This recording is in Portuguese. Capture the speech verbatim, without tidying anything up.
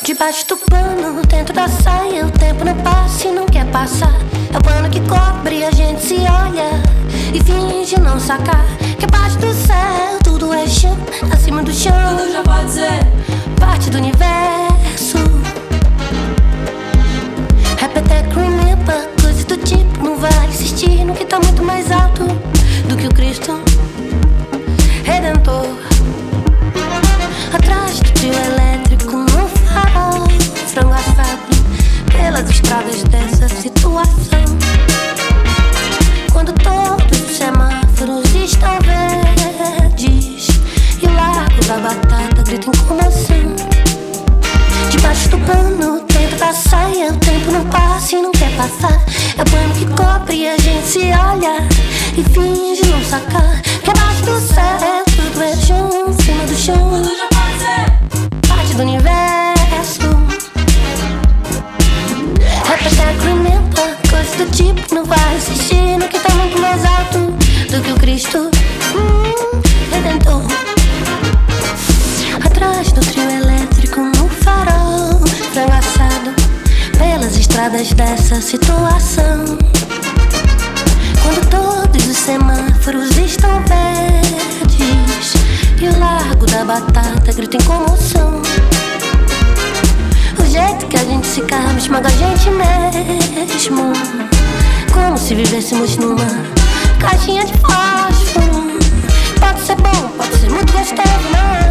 Debaixo do pano, dentro da saia, o tempo não passa e não quer passar. É o pano que cobre, a gente se olha e finge não sacar que abaixo do céu tudo é chão, acima do chão tudo já pode ser parte do universo. Repeteco e limpa, coisas do tipo não vai insistir no que tá muito mais alto do que o Cristo Redentor. Atrás do trio elétrico no farol, frango assado pelas estradas dessa situação. Quando todos os semáforos estão verdes e o largo da batata grita em comoção. Debaixo do pano, dentro da saia, o tempo não passa e não quer passar. É o pano que cobre e a gente se olha e finge não sacar que abaixo do céu tudo é chão, em cima do chão tudo já pode ser parte do universo. Repeteco e limpa, coisas do tipo não vai insistir no que tá muito mais alto do que o Cristo hum, Redentor. Atrás do trio elétrico no farol, frango assado pelas estradas dessa situação. Quando todos os semáforos estão verdes e o largo da batata grita em comoção. O jeito que a gente se calma esmaga a gente mesmo, como se vivêssemos numa caixinha de fósforo. Pode ser bom, pode ser muito gostoso, mas